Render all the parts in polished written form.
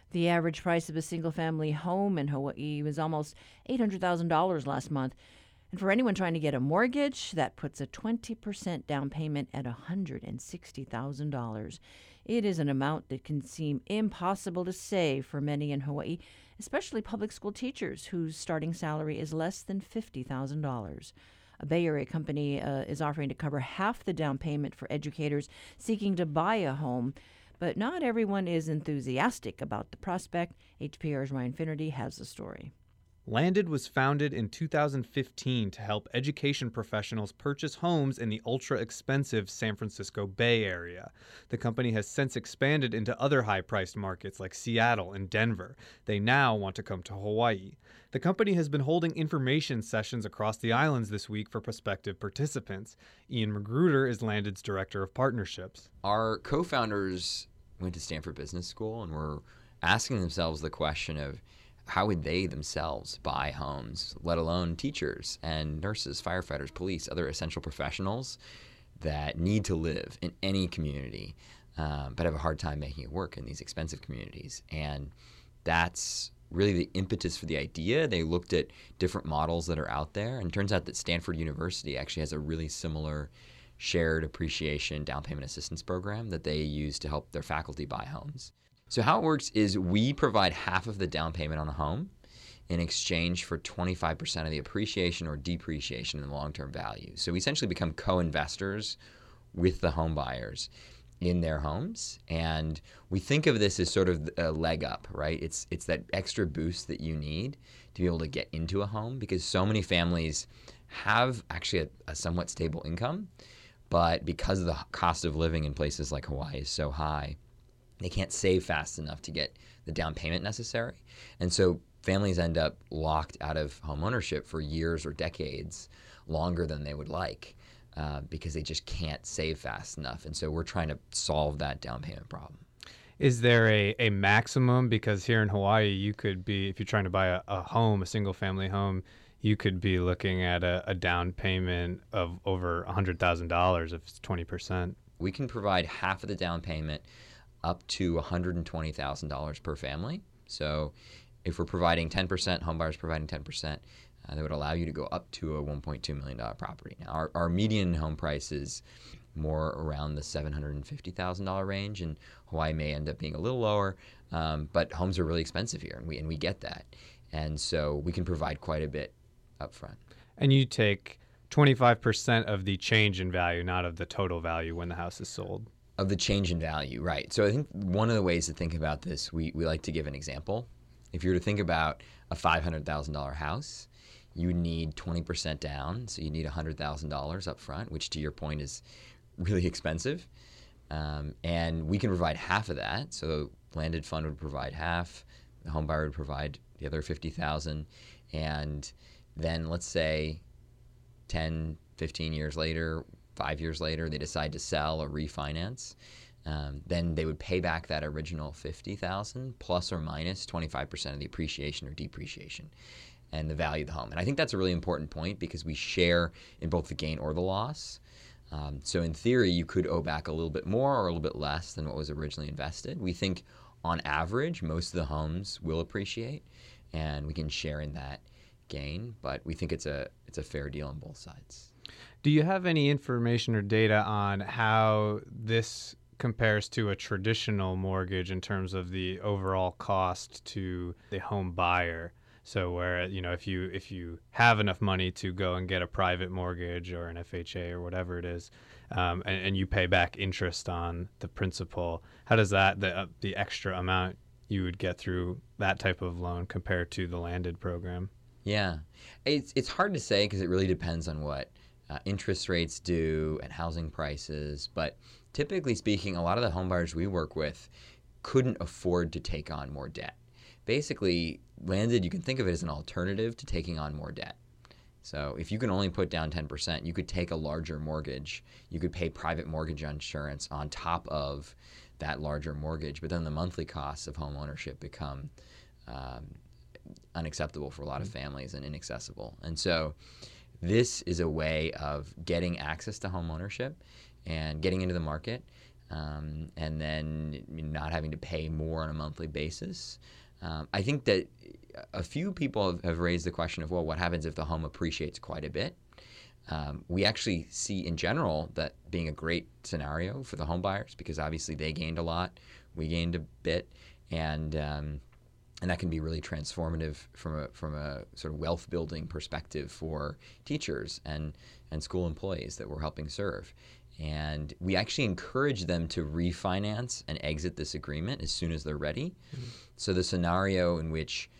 The average price of a single family home in Hawaii was almost $800,000 last month. And for anyone trying to get a mortgage, that puts a 20% down payment at $160,000. It is an amount that can seem impossible to save for many in Hawaii, especially public school teachers whose starting salary is less than $50,000. A Bay Area company is offering to cover half the down payment for educators seeking to buy a home. But not everyone is enthusiastic about the prospect. HPR's Ryan Finnerty has the story. Landed was founded in 2015 to help education professionals purchase homes in the ultra-expensive San Francisco Bay Area. The company has since expanded into other high-priced markets like Seattle and Denver. They now want to come to Hawaii. The company has been holding information sessions across the islands this week for prospective participants. Ian Magruder is Landed's director of partnerships. Our co-founders went to Stanford Business School and were asking themselves the question of how would they themselves buy homes, let alone teachers and nurses, firefighters, police, other essential professionals that need to live in any community, but have a hard time making it work in these expensive communities. And that's really the impetus for the idea. They looked at different models that are out there, and it turns out that Stanford University actually has a really similar shared appreciation down payment assistance program that they use to help their faculty buy homes. So how it works is we provide half of the down payment on the home in exchange for 25% of the appreciation or depreciation in the long-term value. So we essentially become co-investors with the home buyers in their homes. And we think of this as sort of a leg up, right? It's that extra boost that you need to be able to get into a home, because so many families have actually a somewhat stable income, but because the cost of living in places like Hawaii is so high, they can't save fast enough to get the down payment necessary. And so families end up locked out of home ownership for years or decades, longer than they would like, because they just can't save fast enough. And so we're trying to solve that down payment problem. Is there a maximum? Because here in Hawaii, you could be, if you're trying to buy a home, a single family home, you could be looking at a down payment of over $100,000 if it's 20%. We can provide half of the down payment up to $120,000 per family. So if we're providing 10%, homebuyers providing 10%, that would allow you to go up to a $1.2 million property. Now, our median home price is more around the $750,000 range, and Hawaii may end up being a little lower, but homes are really expensive here, and we get that. And so we can provide quite a bit up front. And you take 25% of the change in value, not of the total value when the house is sold. Of the change in value, right. So I think one of the ways to think about this, we like to give an example. If you were to think about a $500,000 house, you would need 20% down, so you need $100,000 up front, which to your point is really expensive. And we can provide half of that. So Landed Fund would provide half, the home buyer would provide the other $50,000, and then let's say 10, 15 years later, 5 years later, they decide to sell or refinance, then they would pay back that original $50,000 plus or minus 25% of the appreciation or depreciation and the value of the home. And I think that's a really important point because we share in both the gain or the loss. So in theory, you could owe back a little bit more or a little bit less than what was originally invested. We think on average, most of the homes will appreciate, and we can share in that gain, but we think it's a fair deal on both sides. Do you have any information or data on how this compares to a traditional mortgage in terms of the overall cost to the home buyer? So where, if you have enough money to go and get a private mortgage or an FHA or whatever it is, and you pay back interest on the principal, how does that, the extra amount you would get through that type of loan compare to the Landed program? Yeah, it's hard to say because it really depends on what interest rates do and housing prices. But typically speaking, a lot of the home buyers we work with couldn't afford to take on more debt. Basically, Landed, you can think of it as an alternative to taking on more debt. So if you can only put down 10%, you could take a larger mortgage. You could pay private mortgage insurance on top of that larger mortgage, but then the monthly costs of home ownership become unacceptable for a lot of families and inaccessible. And so this is a way of getting access to home ownership and getting into the market and then not having to pay more on a monthly basis. I think that a few people have raised the question of, well, what happens if the home appreciates quite a bit? We actually see in general that being a great scenario for the home buyers, because obviously they gained a lot, we gained a bit, and that can be really transformative from a sort of wealth building perspective for teachers and school employees that we're helping serve. And we actually encourage them to refinance and exit this agreement as soon as they're ready. Mm-hmm. So the scenario in which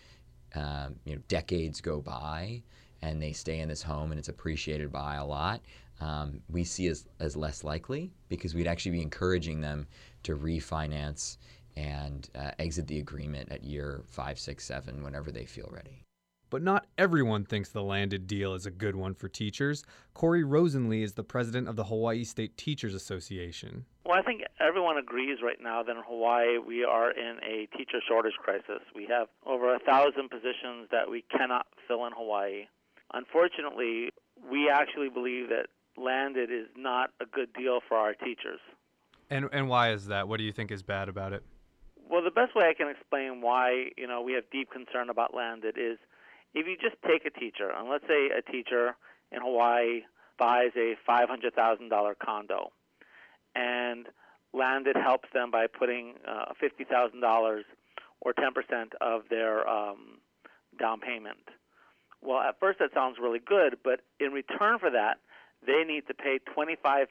decades go by and they stay in this home and it's appreciated by a lot, we see as less likely, because we'd actually be encouraging them to refinance and exit the agreement at year 5, 6, 7, whenever they feel ready. But not everyone thinks the Landed deal is a good one for teachers. Corey Rosenlee is the president of the Hawaii State Teachers Association. Well, I think everyone agrees right now that in Hawaii we are in a teacher shortage crisis. We have over 1,000 positions that we cannot fill in Hawaii. Unfortunately, we actually believe that Landed is not a good deal for our teachers. And why is that? What do you think is bad about it? Well, the best way I can explain why we have deep concern about Landed is, if you just take a teacher, and let's say a teacher in Hawaii buys a $500,000 condo, and Landed helps them by putting $50,000 or 10% of their down payment. Well, at first that sounds really good, but in return for that, they need to pay 25%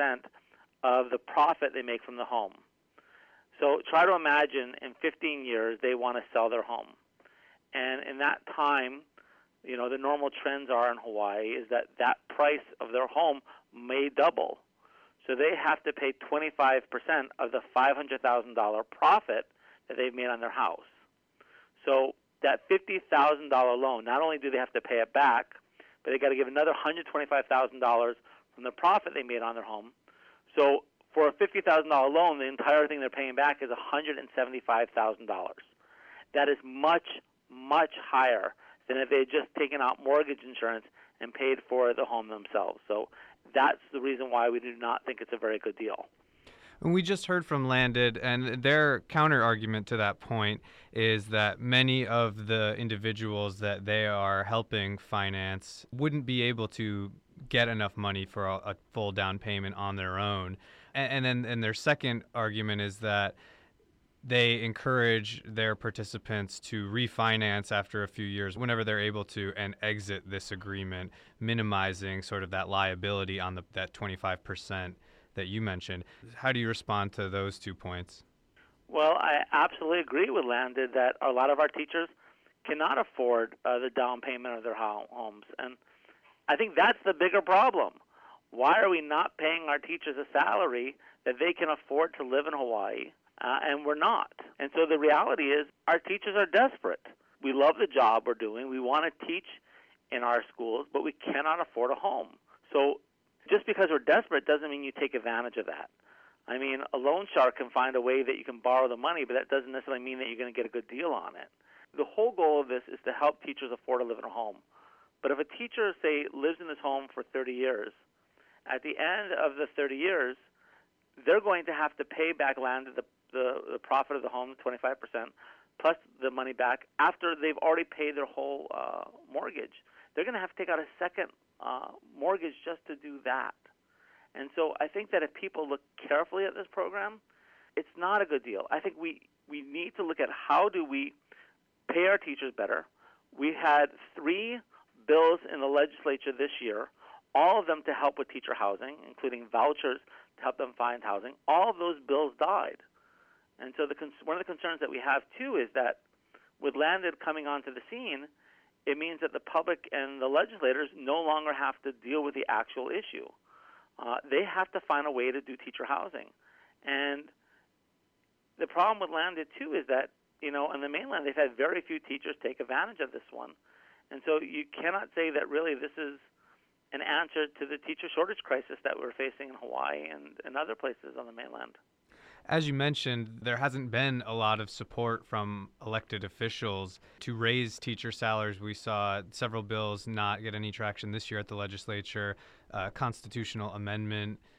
of the profit they make from the home. So try to imagine in 15 years they want to sell their home. And in that time, the normal trends are in Hawaii is that price of their home may double. So they have to pay 25% of the $500,000 profit that they've made on their house. So that $50,000 loan, not only do they have to pay it back, but they got to give another $125,000 from the profit they made on their home. So for a $50,000 loan, the entire thing they're paying back is $175,000. That is much higher than if they had just taken out mortgage insurance and paid for the home themselves. So that's the reason why we do not think it's a very good deal. And we just heard from Landed, and their counter argument to that point is that many of the individuals that they are helping finance wouldn't be able to get enough money for a full down payment on their own. And then their second argument is that they encourage their participants to refinance after a few years whenever they're able to and exit this agreement, minimizing sort of that liability on that 25% that you mentioned. How do you respond to those 2 points? Well, I absolutely agree with Landed that a lot of our teachers cannot afford the down payment of their homes. And I think that's the bigger problem. Why are we not paying our teachers a salary that they can afford to live in Hawaii? And we're not. And so the reality is our teachers are desperate. We love the job we're doing. We want to teach in our schools, but we cannot afford a home. So just because we're desperate doesn't mean you take advantage of that. I mean, a loan shark can find a way that you can borrow the money, but that doesn't necessarily mean that you're going to get a good deal on it. The whole goal of this is to help teachers afford to live in a home. But if a teacher, say, lives in this home for 30 years, at the end of the 30 years, they're going to have to pay back Landed the profit of the home, 25%, plus the money back after they've already paid their whole mortgage. They're going to have to take out a second mortgage just to do that. And so I think that if people look carefully at this program, it's not a good deal. I think we need to look at how do we pay our teachers better. We had 3 bills in the legislature this year, all of them to help with teacher housing, including vouchers to help them find housing. All of those bills died. And so one of the concerns that we have, too, is that with Landed coming onto the scene, it means that the public and the legislators no longer have to deal with the actual issue. They have to find a way to do teacher housing. And the problem with Landed, too, is that, on the mainland, they've had very few teachers take advantage of this one. And so you cannot say that really this is an answer to the teacher shortage crisis that we're facing in Hawaii and other places on the mainland. As you mentioned, there hasn't been a lot of support from elected officials to raise teacher salaries. We saw several bills not get any traction this year at the legislature. A constitutional amendment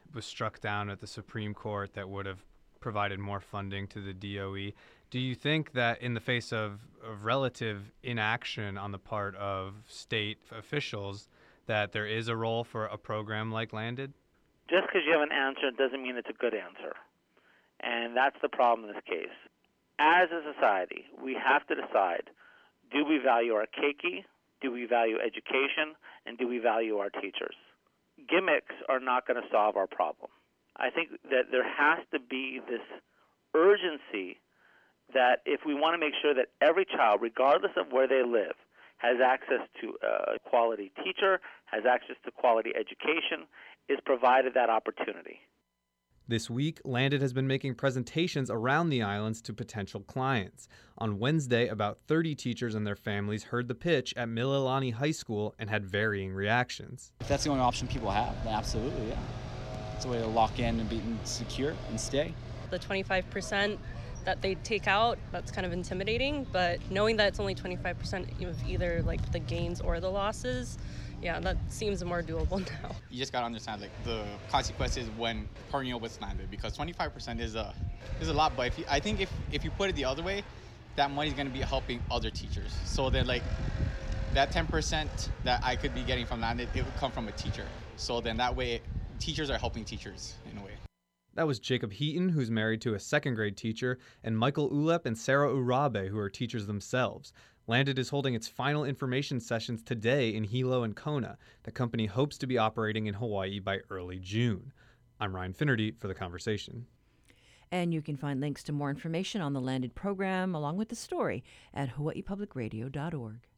was struck down at the Supreme Court that would have provided more funding to the DOE. Do you think that in the face of relative inaction on the part of state officials that there is a role for a program like Landed? Just because you have an answer doesn't mean it's a good answer. And that's the problem in this case. As a society, we have to decide, do we value our keiki, do we value education, and do we value our teachers? Gimmicks are not going to solve our problem. I think that there has to be this urgency that if we want to make sure that every child, regardless of where they live, has access to a quality teacher, has access to quality education, is provided that opportunity. This week, Landed has been making presentations around the islands to potential clients. On Wednesday, about 30 teachers and their families heard the pitch at Mililani High School and had varying reactions. If that's the only option people have, then absolutely, yeah. It's a way to lock in and be secure and stay. The 25% that they take out, that's kind of intimidating, but knowing that it's only 25% of either like the gains or the losses, yeah, that seems more doable now. You just gotta understand like the consequences when partnering with Landed, because 25% is a lot. But I think if you put it the other way, that money is gonna be helping other teachers. So then like that 10% that I could be getting from Landed, it would come from a teacher. So then that way, teachers are helping teachers in a way. That was Jacob Heaton, who's married to a second grade teacher, and Michael Ulep and Sarah Urabe, who are teachers themselves. Landed is holding its final information sessions today in Hilo and Kona. The company hopes to be operating in Hawaii by early June. I'm Ryan Finnerty for The Conversation. And you can find links to more information on the Landed program along with the story at hawaiipublicradio.org.